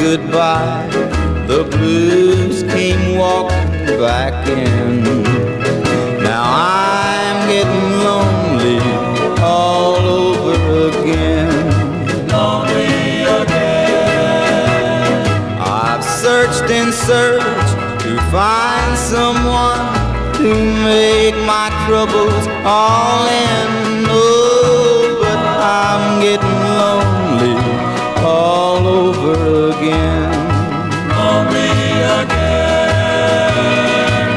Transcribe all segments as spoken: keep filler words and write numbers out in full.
goodbye, the blues came walking back in. Now I'm getting lonely all over again. Lonely again. I've searched and searched to find someone to make my troubles all end. Oh, but I'm getting lonely all over again. Lonely again.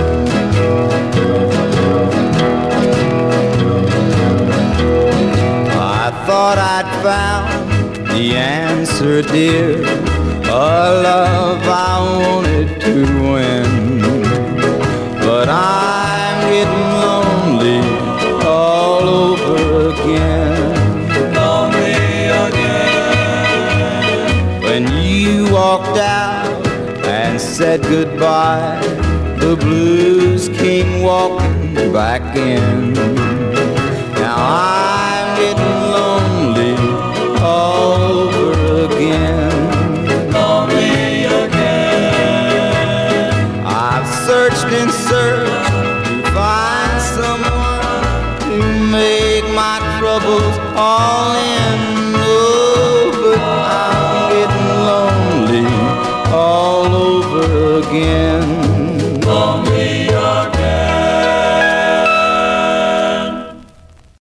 I thought I'd found the answer, dear, a love I wanted to win. But I'm getting lonely all over again. Lonely again. When you walked out and said goodbye, the blues came walking back in. Now I'm getting lonely all over again. Lonely again. I've searched and searched to find someone to make my troubles all end. Oh, but I'm getting lonely all over again.